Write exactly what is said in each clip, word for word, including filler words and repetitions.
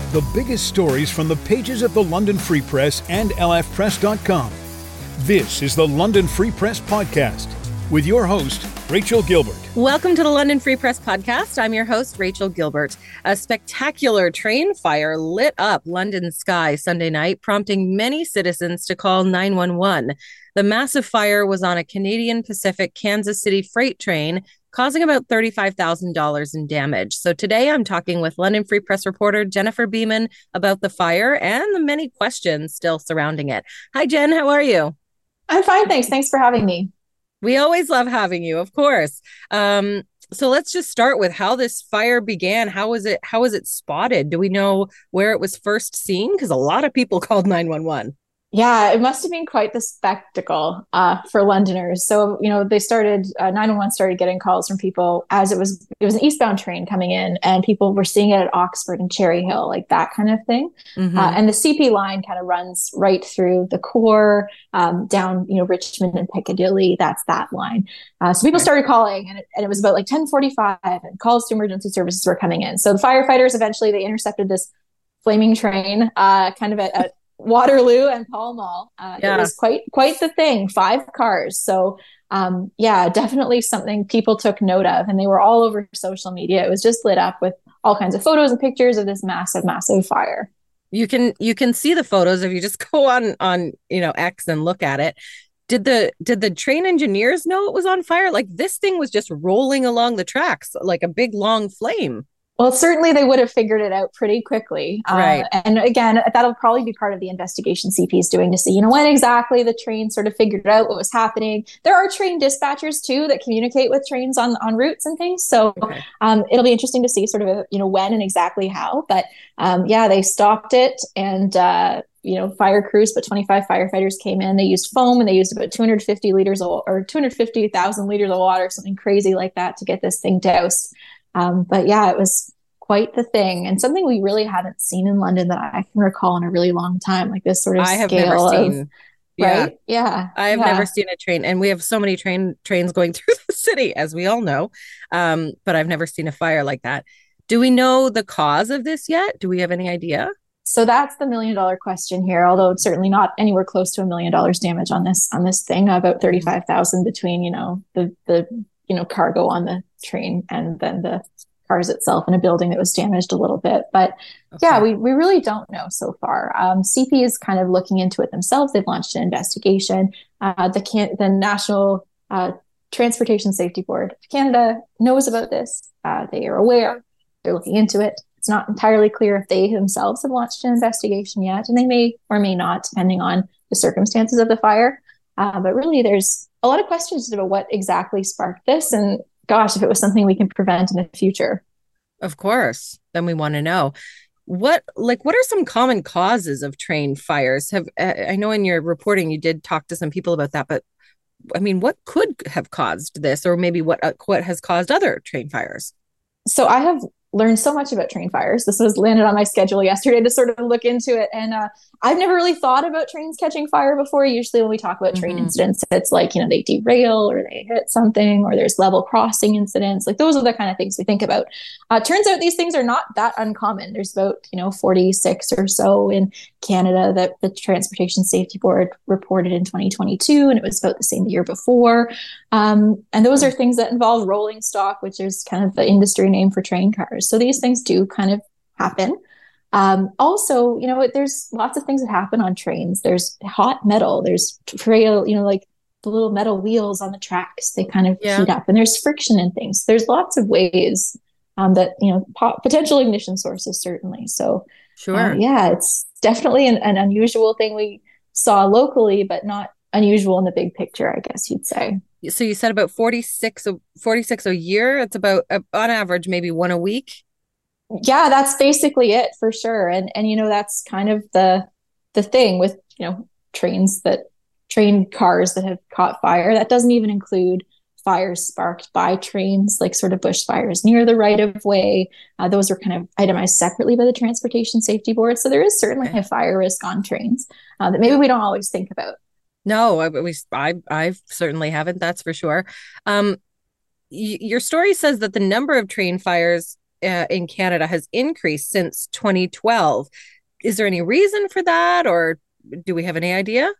The biggest stories from the pages of the London Free Press and L F press dot com. This is the London Free Press Podcast with your host, Rachel Gilbert. Welcome to the London Free Press Podcast. I'm your host, Rachel Gilbert. A spectacular train fire lit up London's sky Sunday night, prompting many citizens to call nine one one. The massive fire was on a Canadian Pacific Kansas City freight train, causing about thirty-five thousand dollars in damage. So today I'm talking with London Free Press reporter Jennifer Beeman about the fire and the many questions still surrounding it. Hi, Jen. How are you? I'm fine, thanks. Thanks for having me. We always love having you, of course. Um, so let's just start with how this fire began. How was it? How was it spotted? Do we know where it was first seen? Because a lot of people called nine one one. Yeah, it must have been quite the spectacle uh, for Londoners. So, you know, they started, uh, nine one one started getting calls from people as it was, it was an eastbound train coming in and people were seeing it at Oxford and Cherry Hill, like that kind of thing. Mm-hmm. Uh, and the C P line kind of runs right through the core, um, down, you know, Richmond and Piccadilly. That's that line. Uh, so people right. started calling and it, and it was about like ten forty-five and calls to emergency services were coming in. So the firefighters, eventually they intercepted this flaming train, uh, kind of at, at Waterloo and Pall Mall. Uh, yeah. It was quite quite the thing. Five cars. So um, yeah, definitely something people took note of, and they were all over social media. It was just lit up with all kinds of photos and pictures of this massive, massive fire. You can you can see the photos if you just go on on you know X and look at it. Did the did the train engineers know it was on fire? Like this thing was just rolling along the tracks like a big long flame. Well, certainly they would have figured it out pretty quickly. Right. Uh, and again, that'll probably be part of the investigation C P is doing to see, you know, when exactly the train sort of figured out what was happening. There are train dispatchers, too, that communicate with trains on, on routes and things. So okay. um, it'll be interesting to see sort of, a, you know, when and exactly how. But um, yeah, they stopped it and, uh, you know, fire crews, but twenty-five firefighters came in. They used foam and they used about two hundred fifty liters of, or two hundred fifty thousand liters of water, something crazy like that to get this thing doused. Um, but yeah, it was quite the thing and something we really haven't seen in London that I can recall in a really long time, like this sort of I have scale never of, seen. Yeah. Right? Yeah. I have yeah. never seen a train, and we have so many train trains going through the city, as we all know. Um, but I've never seen a fire like that. Do we know the cause of this yet? Do we have any idea? So that's the million dollar question here, although it's certainly not anywhere close to a million dollars damage on this on this thing, about thirty-five thousand between, you know, the the you know, cargo on the train and then the cars itself in a building that was damaged a little bit. But okay. yeah, we, we really don't know so far. Um, C P is kind of looking into it themselves. They've launched an investigation. Uh, the can the National uh, Transportation Safety Board of Canada knows about this. Uh, they are aware. They're looking into it. It's not entirely clear if they themselves have launched an investigation yet, and they may or may not, depending on the circumstances of the fire. Uh, but really, there's a lot of questions about what exactly sparked this, and gosh, if it was something we can prevent in the future. Of course. Then we want to know what, like, what are some common causes of train fires? Have, I know in your reporting, you did talk to some people about that, but I mean, what could have caused this, or maybe what, uh, what has caused other train fires? So I have learned so much about train fires. This was landed on my schedule yesterday to sort of look into it. And uh, I've never really thought about trains catching fire before. Usually when we talk about mm-hmm. train incidents, it's like, you know, they derail or they hit something or there's level crossing incidents. Like those are the kind of things we think about. Uh, turns out these things are not that uncommon. There's about, you know, forty-six or so in Canada that the Transportation Safety Board reported in twenty twenty-two. And it was about the same the year before. Um, and those are things that involve rolling stock, which is kind of the industry name for train cars. So these things do kind of happen. Um, also, you know, there's lots of things that happen on trains. There's hot metal. There's trail, you know, like the little metal wheels on the tracks. They kind of yeah. heat up, and there's friction and things. There's lots of ways um, that, you know, po- potential ignition sources, certainly. So, sure. Uh, yeah, it's definitely an, an unusual thing we saw locally, but not unusual in the big picture, I guess you'd say. So you said about forty-six, forty-six a year. It's about, uh, on average, maybe one a week. Yeah, that's basically it for sure. And, and, you know, that's kind of the, the thing with, you know, trains that train cars that have caught fire. That doesn't even include fires sparked by trains, like sort of bushfires near the right of way. Uh, those are kind of itemized separately by the Transportation Safety Board. So there is certainly okay. a fire risk on trains uh, that maybe we don't always think about. No, at least I, I certainly haven't. That's for sure. Um, y- your story says that the number of train fires uh, in Canada has increased since twenty twelve. Is there any reason for that, or do we have any idea?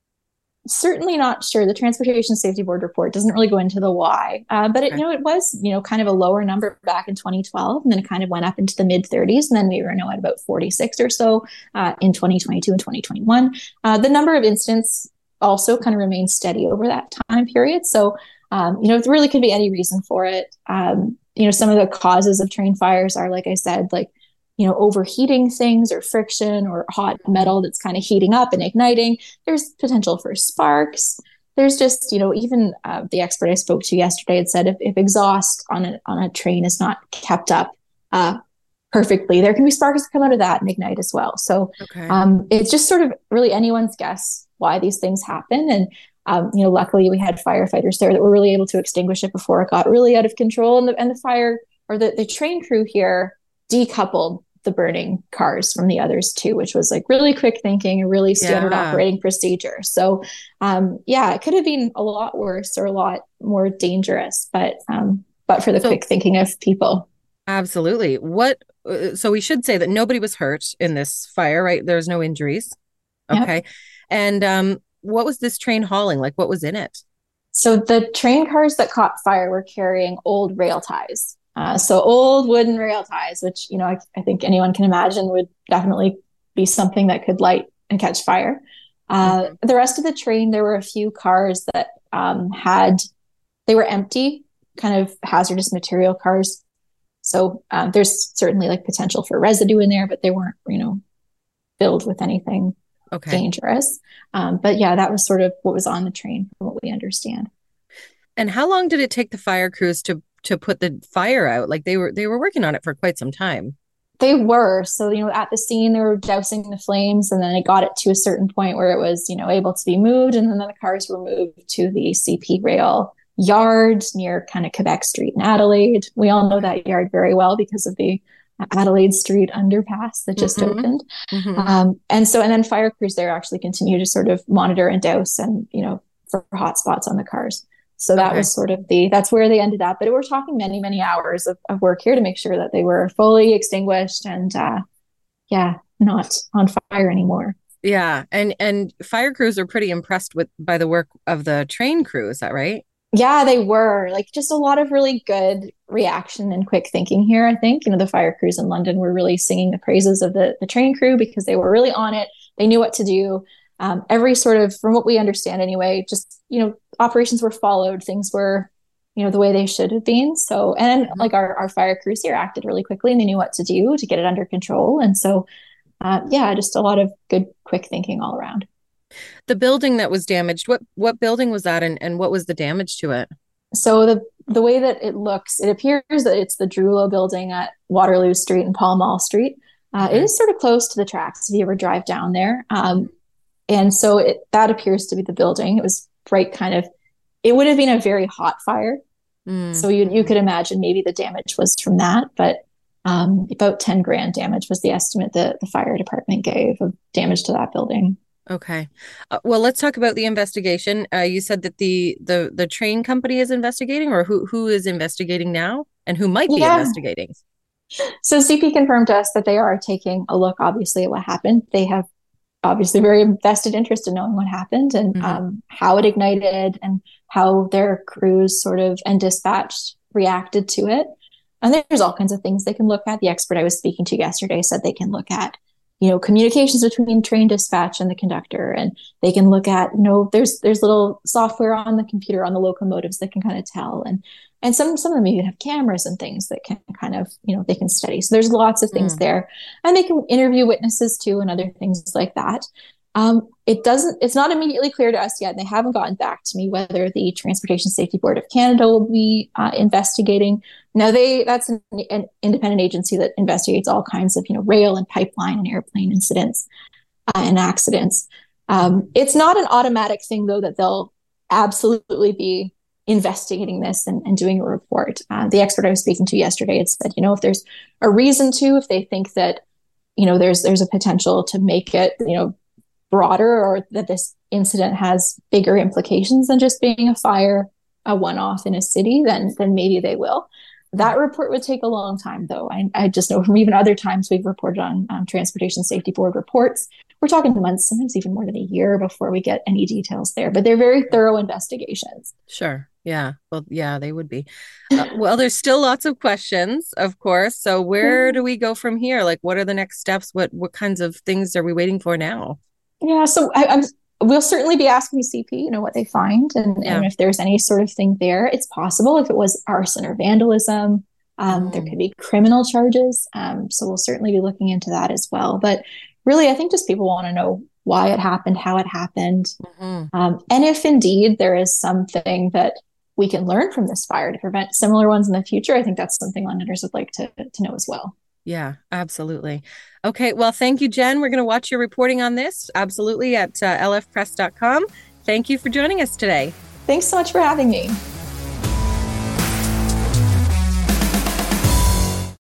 Certainly not sure. The Transportation Safety Board report doesn't really go into the why, uh, but it, Okay. you know, it was, you know, kind of a lower number back in twenty twelve, and then it kind of went up into the mid thirties, and then we were now at about forty-six or so uh, in twenty twenty-two and twenty twenty-one. Uh, the number of incidents also kind of remained steady over that time period. So, um, you know, it really could be any reason for it. Um, you know, some of the causes of train fires are, like I said, like, you know, overheating things or friction or hot metal that's kind of heating up and igniting. There's potential for sparks. There's just, you know, even uh, the expert I spoke to yesterday had said if, if exhaust on a, on a train is not kept up uh, perfectly, there can be sparks that come out of that and ignite as well. So Okay. um, it's just sort of really anyone's guess why these things happen. And, um, you know, luckily we had firefighters there that were really able to extinguish it before it got really out of control. And the, and the fire or the, the train crew here decoupled the burning cars from the others too, which was like really quick thinking, a really standard Yeah. operating procedure. So um, yeah, it could have been a lot worse or a lot more dangerous, but um, but for the So- quick thinking of people. Absolutely. What? uh, So we should say that nobody was hurt in this fire, right? There's no injuries. Yep. Okay. And um, what was this train hauling? Like, what was in it? So the train cars that caught fire were carrying old rail ties. Uh, so old wooden rail ties, which, you know, I, I think anyone can imagine would definitely be something that could light and catch fire. Uh, Mhm. The rest of the train, there were a few cars that um, had, they were empty, kind of hazardous material cars. So um, there's certainly like potential for residue in there, but they weren't, you know, filled with anything Okay. dangerous. Um, but yeah, that was sort of what was on the train from what we understand. And how long did it take the fire crews to to put the fire out? Like they were they were working on it for quite some time. They were. So, you know, at the scene, they were dousing the flames, and then it got it to a certain point where it was, you know, able to be moved. And then the cars were moved to the C P Rail yard near kind of Quebec Street in Adelaide. We all know that yard very well because of the Adelaide Street underpass that just Mhm. opened. Mhm. Um, and so, and then fire crews there actually continue to sort of monitor and douse and, you know, for hot spots on the cars. So that Okay. was sort of the, that's where they ended up. But we're talking many, many hours of, of work here to make sure that they were fully extinguished and, uh, yeah, not on fire anymore. Yeah. And and fire crews are pretty impressed with by the work of the train crew. Is that right? Yeah, they were like just a lot of really good reaction and quick thinking here. I think, you know, the fire crews in London were really singing the praises of the, the train crew because they were really on it. They knew what to do. Um, every sort of, from what we understand anyway, just, you know, operations were followed. Things were, you know, the way they should have been. So, and Mhm. like our, our fire crews here acted really quickly and they knew what to do to get it under control. And so, uh, yeah, just a lot of good, quick thinking all around. The building that was damaged, what what building was that, and, and what was the damage to it? So the the way that it looks, it appears that it's the Drulo building at Waterloo Street and Pall Mall Street. Uh, Okay. It is sort of close to the tracks if you ever drive down there. Um, and so it, that appears to be the building. It was right kind of, it would have been a very hot fire. Mm. So you you could imagine maybe the damage was from that, but um, about ten grand damage was the estimate that the fire department gave of damage to that building. Okay. Uh, well, let's talk about the investigation. Uh, you said that the the the train company is investigating, or who who is investigating now, and who might be Yeah. investigating? So C P confirmed to us that they are taking a look, obviously, at what happened. They have obviously very vested interest in knowing what happened and Mhm. um, how it ignited and how their crews sort of and dispatch reacted to it. And there's all kinds of things they can look at. The expert I was speaking to yesterday said they can look at, you know, communications between train dispatch and the conductor, and they can look at, you know, there's there's little software on the computer on the locomotives that can kind of tell, and and some some of them even have cameras and things that can kind of, you know, they can study. So there's lots of things Mm. there, and they can interview witnesses too and other things like that. Um, it doesn't, it's not immediately clear to us yet, and they haven't gotten back to me whether the Transportation Safety Board of Canada will be uh, investigating. Now they, that's an, an independent agency that investigates all kinds of, you know, rail and pipeline and airplane incidents uh, and accidents. Um, it's not an automatic thing though, that they'll absolutely be investigating this and, and doing a report. Uh, the expert I was speaking to yesterday had said, you know, if there's a reason to, if they think that, you know, there's, there's a potential to make it, you know, broader, or that this incident has bigger implications than just being a fire, a one-off in a city, then then maybe they will. That report would take a long time, though. I, I just know from even other times we've reported on um, Transportation Safety Board reports. We're talking months, sometimes even more than a year before we get any details there. But they're very thorough investigations. Sure. Yeah. Well, yeah, they would be. Uh, well, there's still lots of questions, of course. So where yeah. do we go from here? Like, what are the next steps? What what kinds of things are we waiting for now? Yeah. So I, I'm. We'll certainly be asking C P, you know, what they find and, yeah. and if there's any sort of thing there. It's possible if it was arson or vandalism, um, mm. there could be criminal charges. Um, so we'll certainly be looking into that as well. But really, I think just people want to know why it happened, how it happened. Mm-hmm. Um, and if indeed there is something that we can learn from this fire to prevent similar ones in the future, I think that's something Londoners would like to, to know as well. Yeah, absolutely. Okay. Well, thank you, Jen. We're going to watch your reporting on this. Absolutely at uh, L F press dot com. Thank you for joining us today. Thanks so much for having me.